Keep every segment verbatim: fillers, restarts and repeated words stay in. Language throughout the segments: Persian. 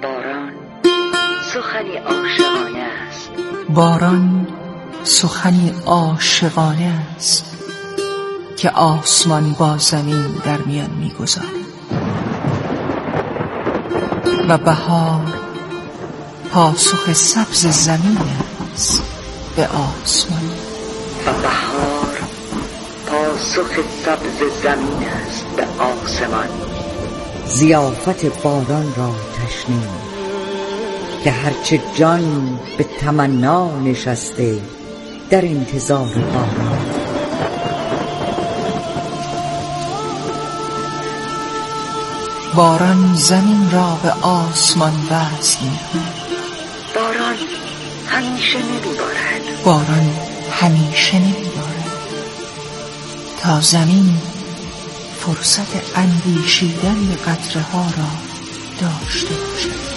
باران سخنی عاشقانه است. باران سخنی عاشقانه است که آسمان با زمین در میان می‌گذارد و بهار پاسخ سبز زمین است به آسمان. و بهار پاسخ سبز زمین است به آسمان. ضیافت باران را تشنیم که هرچه جان به تمنا نشسته در انتظار باران. باران زمین را به آسمان وصل می‌کند. باران همیشه نمی‌بارد. باران همیشه نمی‌بارد تا زمین فرصت اندیشیدن به قطره‌ها را داشته باشد.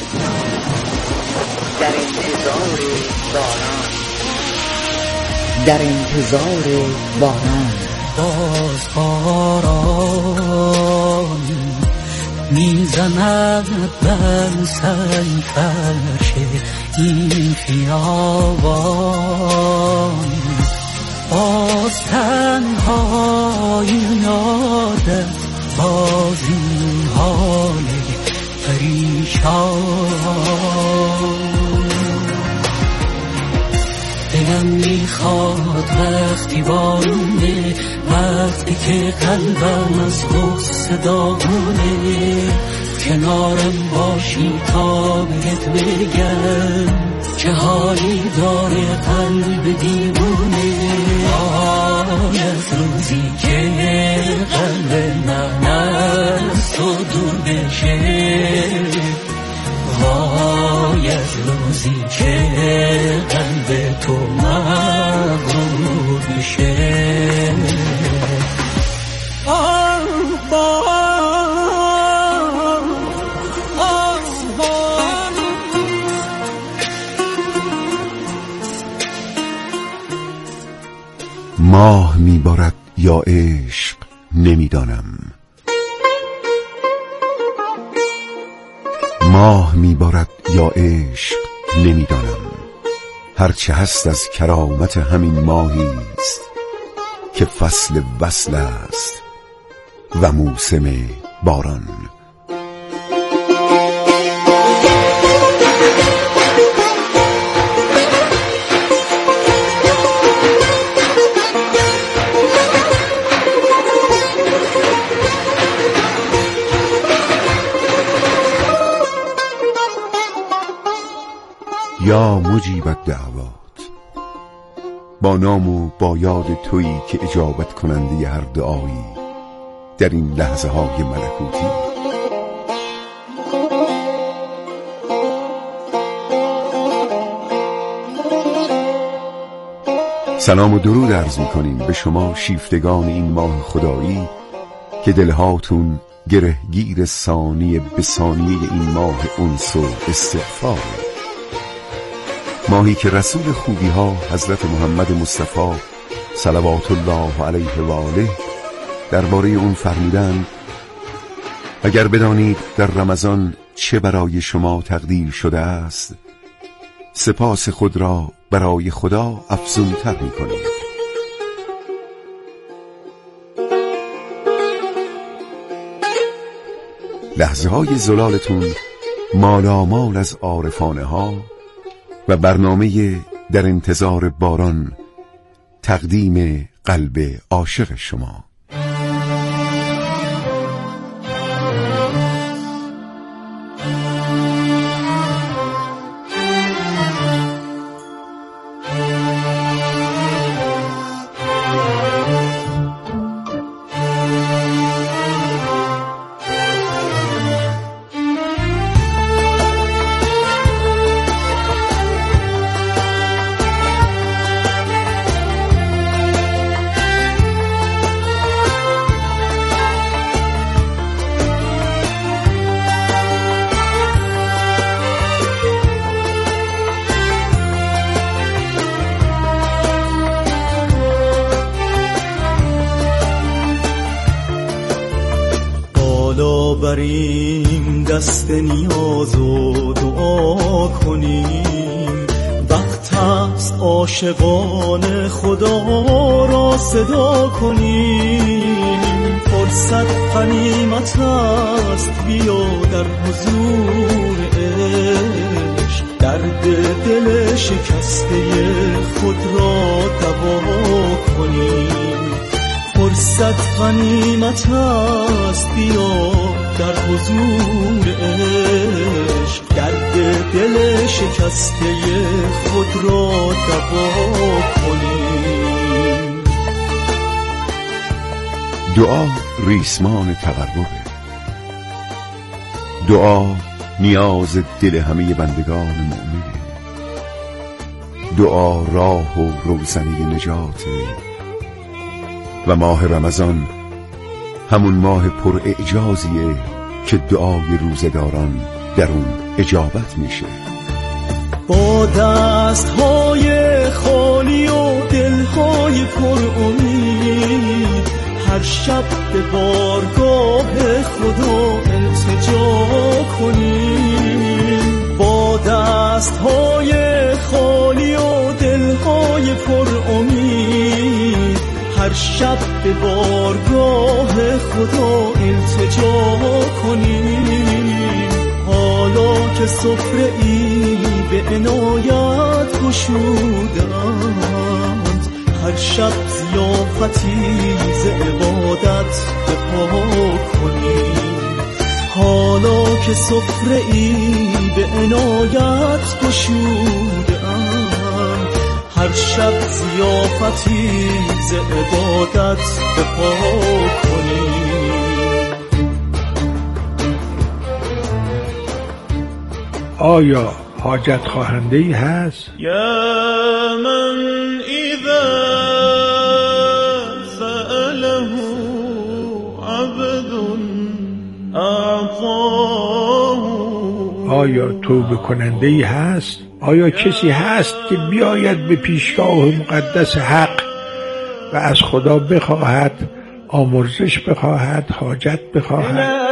در انتظار باران، در انتظار باران. باز باران میزند بر سرفرش این خیابان. باز تنهایی یادت باز این حال پریشان. دلم میخواد وقتی بارونه، وقتی که قلبم از غصه داغونه، کنارم باشی تا بهت بگم چه حالی داره قلب دیوونه. آی از روزی که قلب من از تو دور بشه، وای از روزی که قلب تو مغرور بشه. آه بار آه بار ماه میبارد یا عشق نمیدانم، ماه میبارد یا عشق نمیدانم. هرچه هست از کرامت همین ماهی است که فصل وصل است و موسم باران. یا مجیب الدعوات، با نام و با یاد تویی که اجابت کننده هر دعایی در این لحظه های ملکوتی. سلام و درود عرض می کنیم به شما شیفتگان این ماه خدایی که دلهاتون گرهگیر ثانیه به ثانیه این ماه انس و استغفار، ماهی که رسول خوبی ها حضرت محمد مصطفی صلوات الله علیه و آله درباره اون فرمودند اگر بدانید در رمضان چه برای شما تقدیر شده است، سپاس خود را برای خدا افزونتر می کنید. لحظه های زلالتون مالامال از عارفانه ها و برنامه در انتظار باران تقدیم قلب عاشق شما. بریم در دست نیاز و دعا کنیم. وقت است عاشقان خدا را صدا کنیم. فرصت غنیمت است، بیا در حضور عشق درد دل شکسته خود را دوا کنیم. فرصت غنیمت است، بیا در حضور عشق درد دل شکسته خود را دوا کنیم. دعا ریسمان تقربه. دعا نیاز دل همه بندگان مؤمنه. دعا راه و روزنه نجاته و ماه رمضان همون ماه پر اعجازیه که دعای روزداران در اون اجابت میشه. با دستهای خالی و دلهای پر امید هر شب به بارگاه خدا التجا کنیم. با دستهای خالی و دلهای پر امید هر شب به بارگاه خدا التجا کنیم. حالا که سفره ای به عنایت گشودند، هر شب ضیافتی ز عبادت بپا کنیم. حالا که سفره ای به عنایت گشودند، هر شب ضیافتی ز عبادت بپا کنیم. آیا حاجت خواهنده ای هست؟ یا من اذا سأله عبد اعطاه. آیا توبه کننده ای هست؟ آیا کسی هست که بیاید به پیشگاه مقدس حق و از خدا بخواهد، آمرزش بخواهد، حاجت بخواهد؟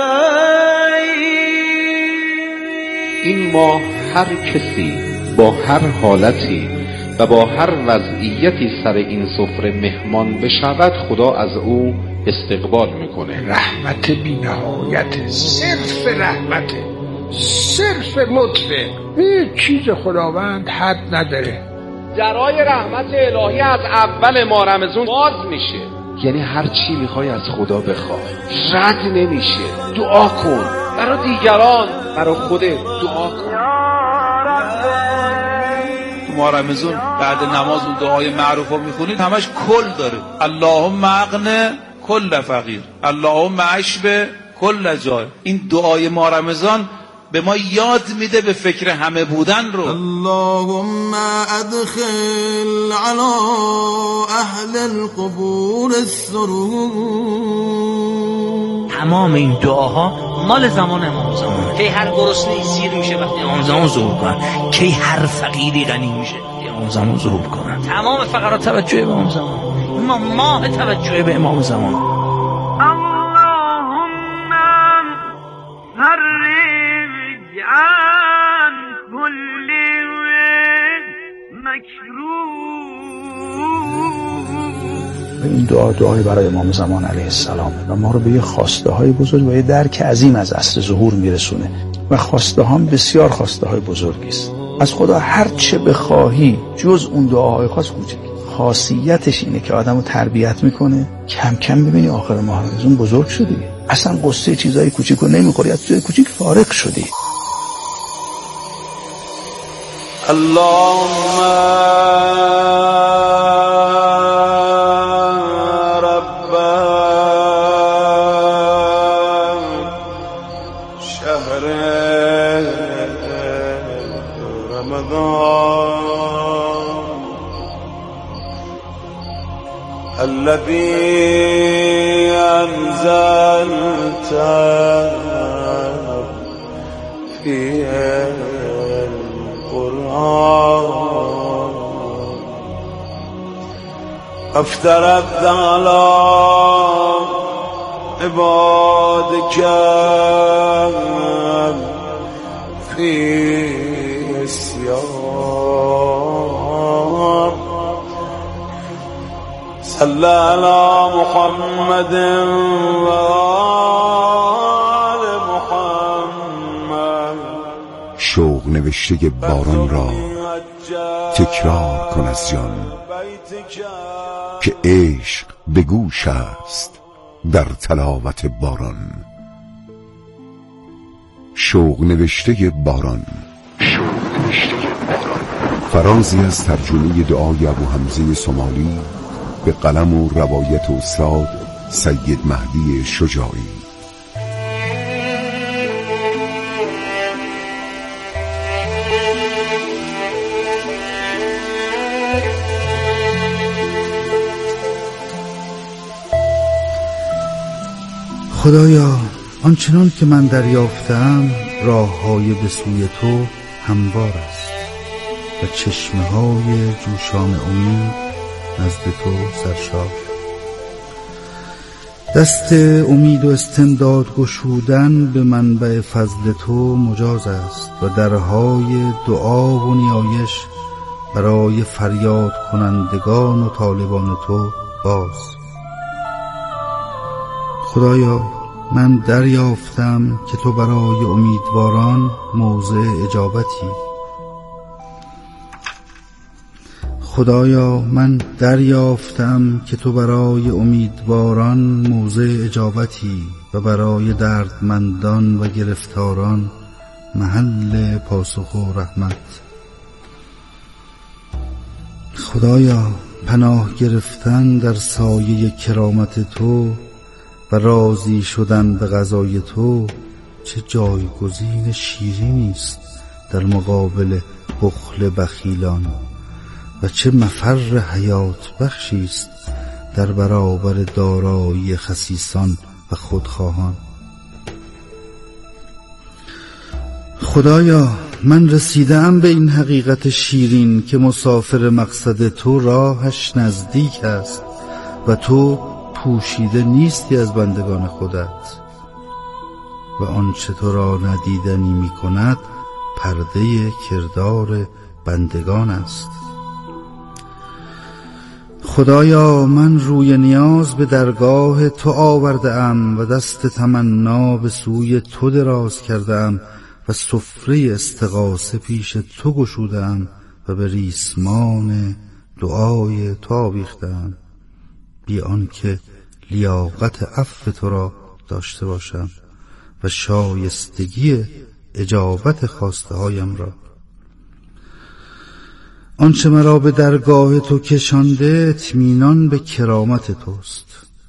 این ماه هر کسی با هر حالتی و با هر وضعیتی سر این سفره مهمان بشود، خدا از او استقبال میکنه. رحمت بی نهایت، صرف رحمت، صرف لطفه. هیچ چیز خداوند حد نداره. درای رحمت الهی از اول ماه رمضان باز میشه. یعنی هر چی میخوای از خدا بخواه، رد نمیشه. دعا کن برای دیگران، برای خودت دعا کن. تو ماه رمضان بعد نماز اون دعای معروف رو میخونید، همش کل داره. اللهم اغن کل فقیر، اللهم اشبع کل جای. این دعای ماه رمضان به ما یاد میده به فکر همه بودن رو. اللهم ادخل على اهل القبور السرور. تمام این دعاها مال زمان امام زمان. کی هر گرسنه‌ای سیر میشه وقتی امام زمان ظهور کنن، کی هر فقیری غنی میشه وقتی امام زمان ظهور کنن. تمام فقرا توجه به امام زمان. ما ماه توجه به امام زمان. اللهم فرج عن كل مكروه. این دعا دعای برای امام زمان علیه السلام و ما رو به یه خواسته های بزرگ و یه درک عظیم از عصر ظهور میرسونه و خواسته ها بسیار خواسته های بزرگی است. از خدا هر چه بخواهی جز اون دعاهای خاص کوچک. خاصیتش اینه که آدمو تربیت میکنه، کم کم ببینی آخر ماه رمضان بزرگ شدی، اصلا قصه چیزای کوچیکو نمیخوری، از چیزای کوچیک فارغ شدی. اللهم رب شهر رمضان الذي أنزلت فيه افترضت على عبادك في السيار صلى على محمد وآل محمد. شوق نوشته باران را تکرار کن از جان که عشق به گوش است در تلاوت باران. شوق نوشته باران فرازی از ترجمه دعای ابو حمزه سومالی به قلم و روایت استاد سید مهدی شجاعی. خدایا آنچنان که من دریافتم راههای به سوی تو هموار است و چشمه های جوشان امید نزد تو سرشار. دست امید و استمداد گشودن به منبع فضل تو مجاز است و درهای دعا و نیایش برای فریاد کنندگان و طالبان تو باز. خدایا من دریافتم که تو برای امیدواران موضع اجابتی. خدایا من دریافتم که تو برای امیدواران موضع اجابتی و برای دردمندان و گرفتاران محل پاسخ و رحمت. خدایا پناه گرفتن در سایه کرامت تو و راضی شدن به قضای تو چه جایگزین شیرینی است در مقابل بخل بخیلان و چه مفر حیات بخشی است در برابر دارایی خسیسان و خودخواهان. خدایا من رسیدم به این حقیقت شیرین که مسافر مقصد تو راهش نزدیک است و تو پوشیده نیستی از بندگان خودت و آنچه تو را ندیدنی می کند پرده کردار بندگان است. خدایا من روی نیاز به درگاه تو آورده ام و دست تمنا به سوی تو دراز کرده ام و سفره استغاثه پیش تو گشوده ام و به ریسمان دعای تو آویخته ام بی آنکه لیاقت عفو تو را داشته باشم و شایستگی اجابت خواسته هایم را. آنچه مرا به درگاه تو کشانده اطمینان به کرامت توست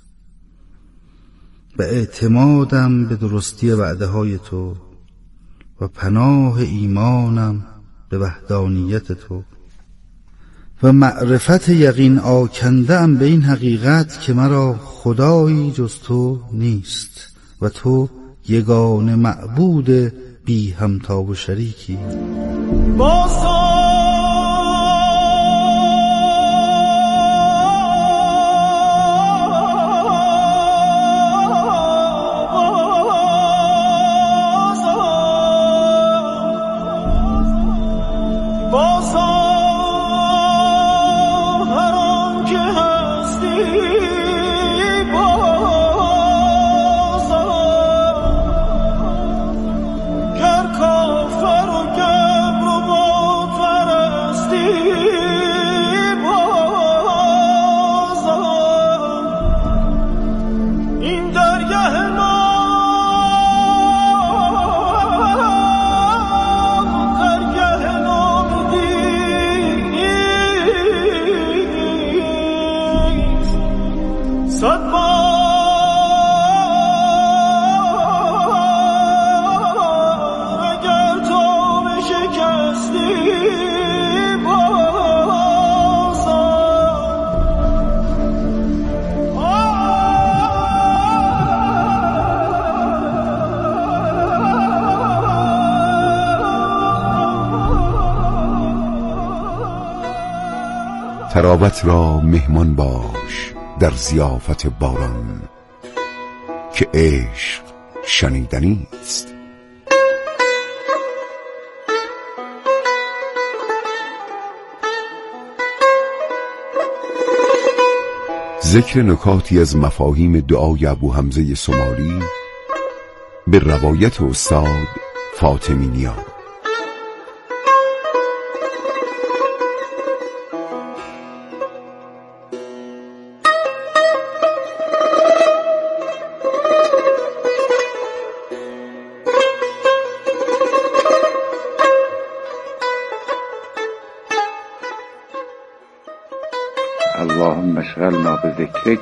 و اعتمادم به درستی وعده های تو و پناه ایمانم به وحدانیت تو و معرفت یقین آکنده‌ام به این حقیقت که مرا خدایی جز تو نیست و تو یگانه معبود بی همتا و شریکی. تراوت را مهمان باش در ضیافت باران که عشق شنیدنی است. ذکر نکاتی از مفاهیم دعای ابو حمزه سمالی به روایت استاد فاطمی نیا. اللهم اشغلنا به ذکرک،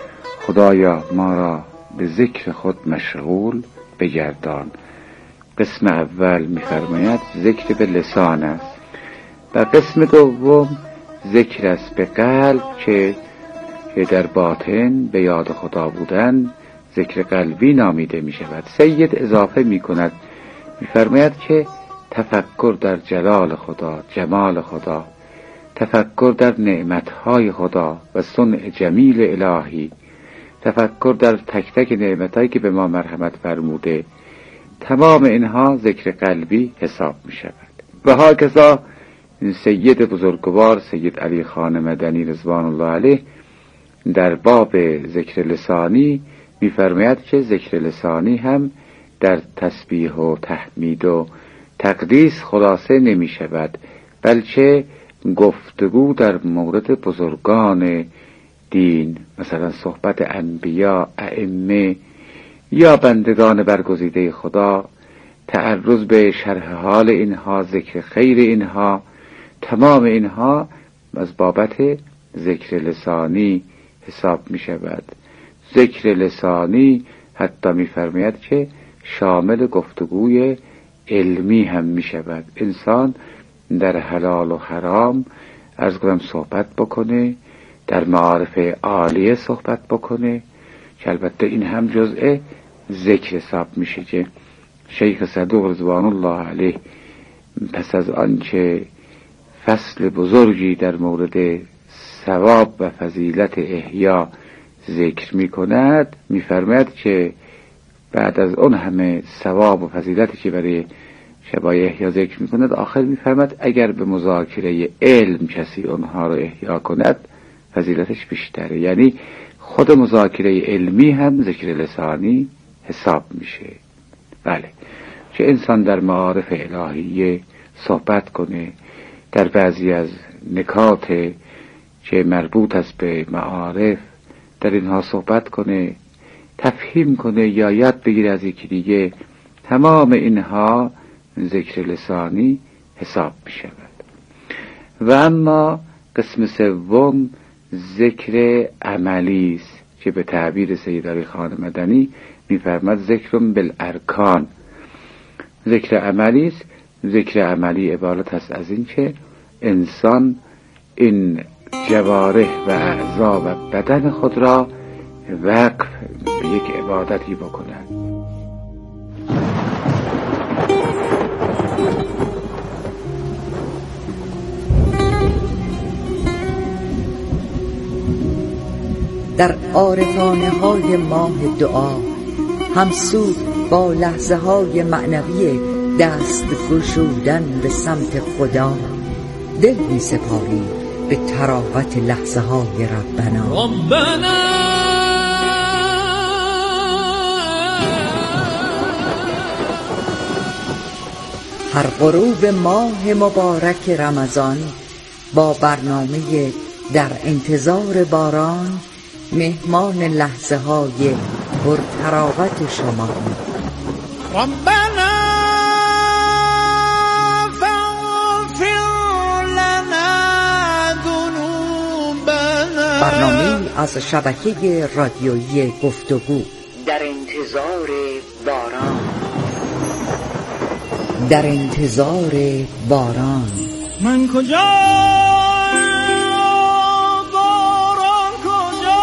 خدایا ما را به ذکر خود مشغول بگردان. قسم اول می‌فرماید ذکر به لسان است و قسم دوم ذکر است به قلب که در باطن به یاد خدا بودن ذکر قلبی نامیده می شود. سید اضافه می کند، می‌فرماید که تفکر در جلال خدا، جمال خدا، تفکر در نعمتهای خدا و صنع جمیل الهی، تفکر در تک تک نعمتهایی که به ما مرحمت فرموده، تمام اینها ذکر قلبی حساب می شود. و هاکذا سید بزرگوار سید علی خان مدنی رضوان الله علیه در باب ذکر لسانی می‌فرماید که ذکر لسانی هم در تسبیح و تحمید و تقدیس خلاصه نمی شود، بلکه گفتگو در مورد بزرگان دین، مثلا صحبت انبیا، ائمه یا بندگان برگزیده خدا، تعرض به شرح حال اینها، ذکر خیر اینها، تمام اینها از بابت ذکر لسانی حساب می شود. ذکر لسانی حتی می فرماید که شامل گفتگوی علمی هم می شود. انسان در حلال و حرام عرض کنم صحبت بکنه، در معارف عالیه صحبت بکنه، که البته این هم جزء ذکر حساب میشه که شیخ صدوق رضوان الله علیه پس از آنچه فصل بزرگی در مورد ثواب و فضیلت احیا ذکر میکند، میفرماید که بعد از اون همه ثواب و فضیلتی که برای شبای احیا ذکر میکند، آخر میفرماید اگر به مذاکره علم کسی اونها رو احیا کند فضیلتش بیشتره. یعنی خود مذاکره علمی هم ذکر لسانی حساب میشه. بله، که انسان در معارف الهیه صحبت کنه، در بعضی از نکات که مربوط است به معارف در اینها صحبت کنه، تفهیم کنه یا یاد بگیره از یکی دیگه، تمام اینها ذکر لسانی حساب می شود. و اما قسم سوم ذکر عملی است که به تعبیر سید علی خان مدنی می‌فرماید ذکر بالارکان. ذکر عملی است. ذکر عملی عبارت است از این که انسان این جوارح و اعضا و بدن خود را وقف به یک عبادتی بکند. در عارفانه های ماه دعا همسود با لحظه های معنوی دست گشودن به سمت خدا دل می سپاری به تراوت لحظه های ربنا. ربنا هر غروب ماه مبارک رمضان با برنامه در انتظار باران مهمان لحظه های پرتراوت شما. ربنا فاغفر لنا ذنوبنا. برنامه از شبکه رادیویی گفتگو. در انتظار باران. در انتظار باران. من کجا باران کجا،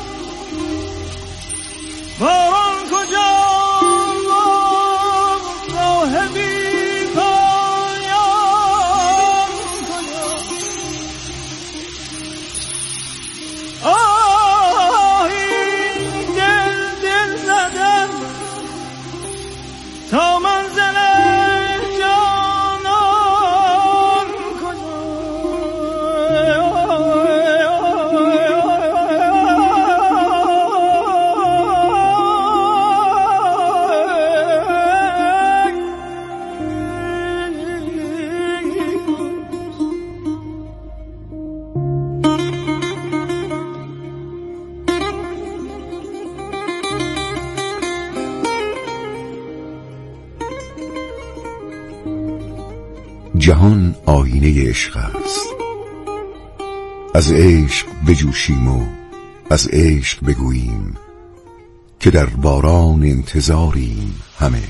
باران کجا، راه بی پایان کجا. آه این دل دل زده جهان آینه عشق است. از عشق بجوشیم و از عشق بگوییم که در باران انتظاریم همه.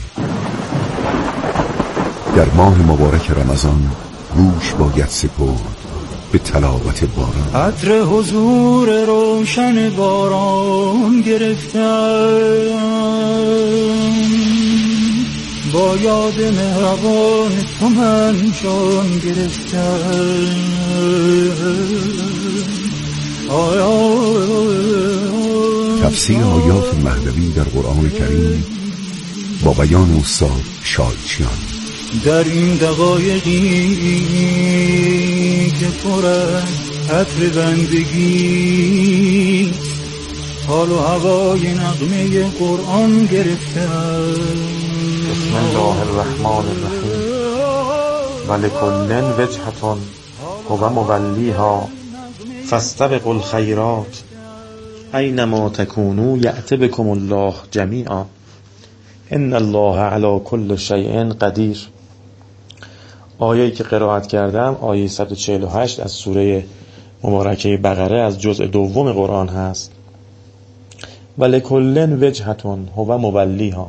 در ماه مبارک رمضان گوش باید سپرد به تلاوت باران. عطر حضور روشن باران گرفتم، با یاد مهربان تو من جان گرفتم. تفسیر آیات مهدوی در قرآن کریم با بیان استاد شایچیان. در این دقایقی که پر از عطر بندگی، حال و هوای نغمه قرآن گرفتم. بسم الله الرحمن الرحیم. ولکل وجهة هو مولیها فاستبقوا الخیرات اینما تکونوا یأت بکم الله جمیعا ان الله علی کل شیء قدیر. آیه‌ای که قرائت کردم آیه صد و چهل و هشت از سوره مبارکه بقره از جزء دوم قرآن هست. ولکل وجهة هو مولیها.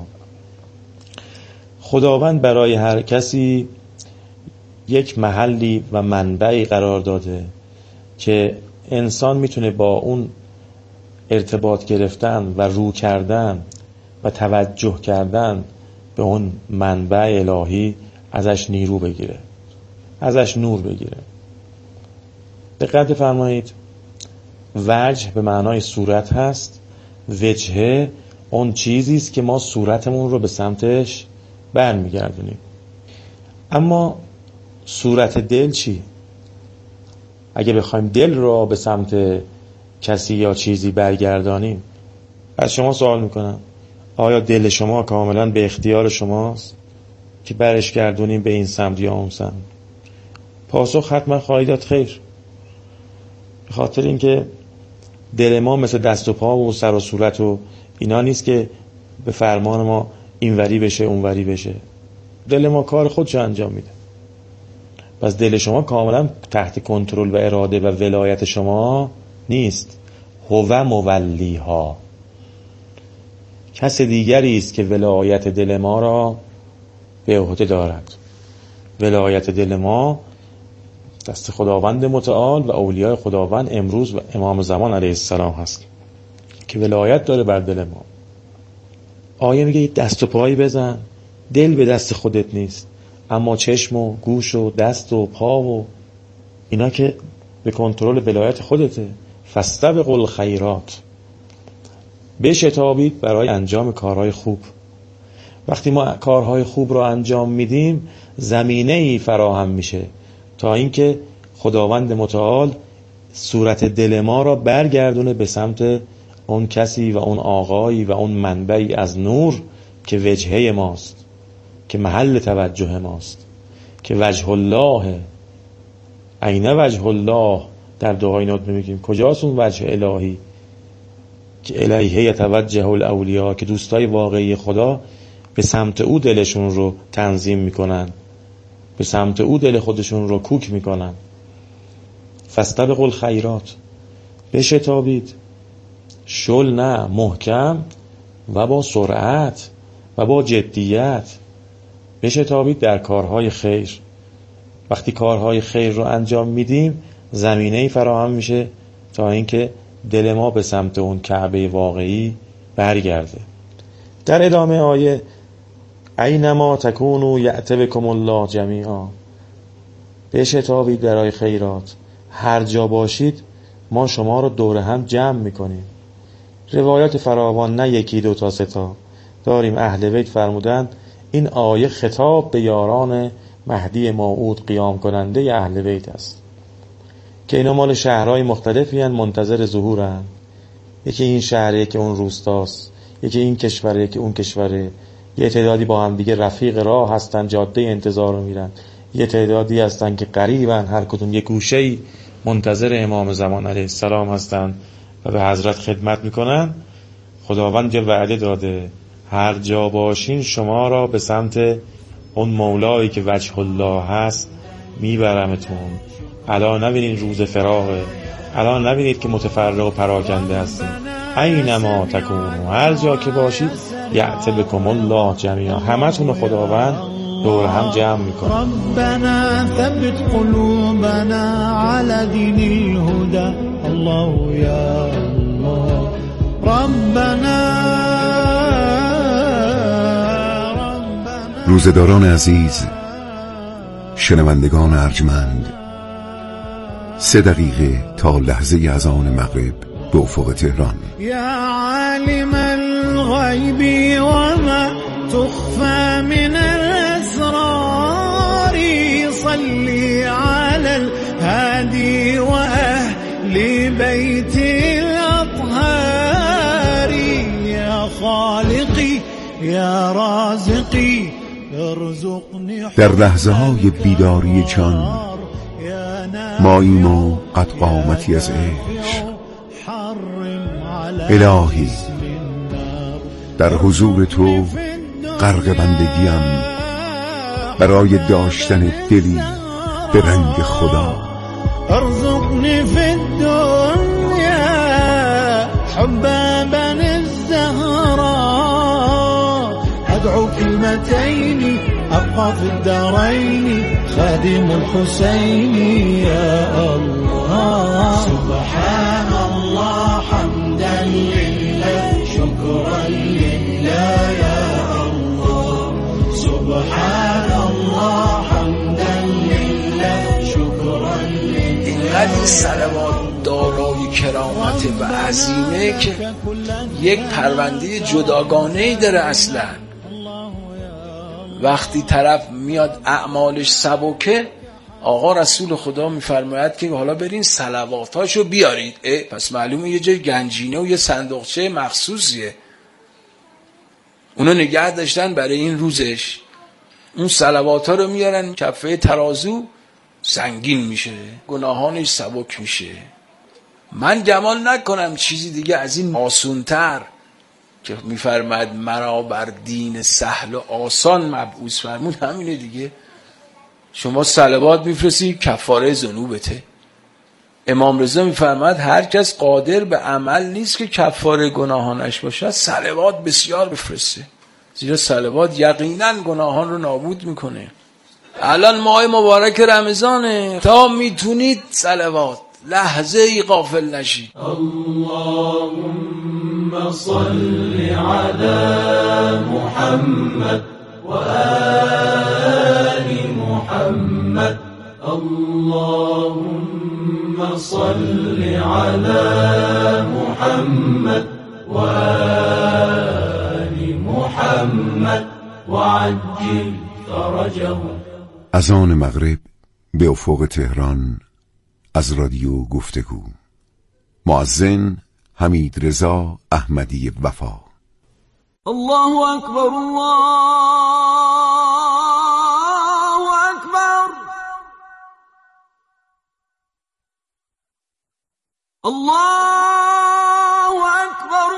خداوند برای هر کسی یک محلی و منبعی قرار داده که انسان میتونه با اون ارتباط گرفتن و رو کردن و توجه کردن به اون منبع الهی ازش نیرو بگیره، ازش نور بگیره. دقت فرمایید، وجه به معنای صورت هست. وجهه اون چیزی است که ما صورتمون رو به سمتش برمیگردونیم. اما صورت دل چی؟ اگه بخوایم دل رو به سمت کسی یا چیزی برگردانیم، از شما سوال میکنم آیا دل شما کاملا به اختیار شماست که برش گردونیم به این سمت یا اون سمت؟ پاسخ حتما خواهید داد خیر. به خاطر اینکه دل ما مثل دست و پا و سر و صورت و اینا نیست که به فرمان ما اینوری بشه اونوری بشه. دل ما کار خودش انجام میده. پس دل شما کاملا تحت کنترل و اراده و ولایت شما نیست. هو مولیها. کس دیگری است که ولایت دل ما را به عهده دارد. ولایت دل ما دست خداوند متعال و اولیاء خداوند امروز و امام زمان علیه السلام هست که ولایت داره بر دل ما. آیه میگه دست و پایی بزن، دل به دست خودت نیست، اما چشم و گوش و دست و پا و اینا که به کنترل ولایت خودته. فاستبقوا الخیرات. بشتابید برای انجام کارهای خوب. وقتی ما کارهای خوب رو انجام میدیم زمینه‌ای فراهم میشه تا اینکه خداوند متعال صورت دل ما را برگردونه به سمت اون کسی و اون آقایی و اون منبعی از نور که وجهه ماست، که محل توجه ماست، که وجه الله. عین وجه الله در دعای نوت میگیم کجاست اون وجه الهی که الیه یتوجه الاولیاء، که دوستای واقعی خدا به سمت او دلشون رو تنظیم میکنن، به سمت او دل خودشون رو کوک میکنن. فاستبقوا الخیرات. بشتابید، شل نه، محکم و با سرعت و با جدیت بشتابید در کارهای خیر. وقتی کارهای خیر رو انجام میدیم زمینه‌ای فراهم میشه تا اینکه دل ما به سمت اون کعبه واقعی برگرده. در ادامه آیه اینما تکونوا یأت بکم الله جمیعا. بشتابید برای خیرات، هر جا باشید ما شما رو دور هم جمع میکنیم. روایات فراوان، نه یکی دو تا سه تا داریم. اهل بیت فرمودند این آیه خطاب به یاران مهدی موعود قیام کننده اهل بیت است که اینا مال شهرهای مختلفی هستند، منتظر ظهورند. یکی این شهره که اون روستاست، یکی این کشوره که اون کشوره. یه تعدادی با هم دیگه رفیق راه هستن، جاده انتظار رو میرن. یه تعدادی هستن که قریبن، هر کدوم یک گوشه‌ای منتظر امام زمان علیه السلام هستن و به حضرت خدمت میکنن. خداوند یه وعده داده هر جا باشین شما را به سمت اون مولایی که وجه الله هست میبرمتون. الان نبینید روز فراغه، الان نبینید که متفرق و پراکنده هستیم. اینما تکونوا، هر جا که باشید یأتی بکم الله جمیعا، همتون رو خداوند دور هم جمع میکنه. ربنا ثبت قلوبنا على دین الهدى، الله یا الله ربنا. روزداران عزیز، شنوندگان ارجمند، سه دقیقه تا لحظه اذان مغرب به افق تهران. یا عالم الغیب و ما تخفى من الاسرار، صلی علی الهادی و اهل بیت الاطهار. یا خالقی یا رازقی ارزقنی. در لحظه های بیداری جان ماییم و قد قامتی از عشق. الهی در حضور تو غرق بندگیم برای داشتن دلی به رنگ خدا. ارزقنی فی الدنیا حب بنی الزهراء، ادعو كلمتين ابقى في الدارين خادم الحسين. يا الله سبحان الله حمدا لله شكرا لله. يا الله سبحان الله حمدا لله شكرا لله. اینقدر این صلوات دارای کرامت و عظیمه که یک پرونده جداگانه‌ای داره. اصلا وقتی طرف میاد اعمالش سبکه، آقا رسول خدا میفرماید که حالا برین صلواتاشو بیارید. اه پس معلومه یه جای گنجینه و یه صندوقچه مخصوصیه اونو نگه داشتن برای این روزش. اون صلوات‌ها رو میارن کفه ترازو، سنگین میشه، گناهانش سبک میشه. من گمان نکنم چیزی دیگه از این آسونتر که میفرماید مرا بر دین سهل و آسان مبعوث فرمود همینه دیگه. شما صلوات میفرستی کفاره ذنوبته. امام رضا میفرماید هر کس قادر به عمل نیست که کفاره گناهانش باشد، صلوات بسیار بفرسته، زیرا صلوات یقینا گناهان رو نابود میکنه. الان ماه مبارک رمضانه، تا میتونید صلوات لحظه ای غافل نشید. اللهم صل على محمد و آل محمد. اللهم صل على محمد و آل محمد وعجل فرجه. اذان مغرب به افق تهران از رادیو گفتگو. مؤذن حمید رضا احمدی وفا. الله اکبر الله اکبر. الله اکبر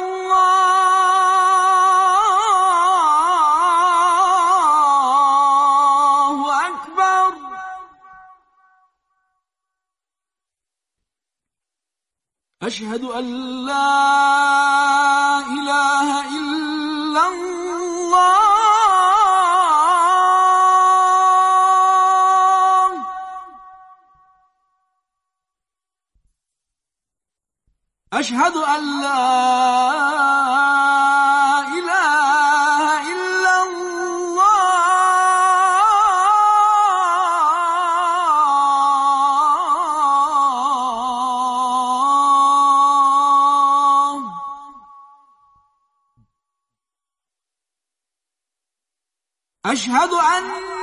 الله اکبر. اشهد ان لا اله الا الله. اشهد ان لا اله الا الله. اشهد ان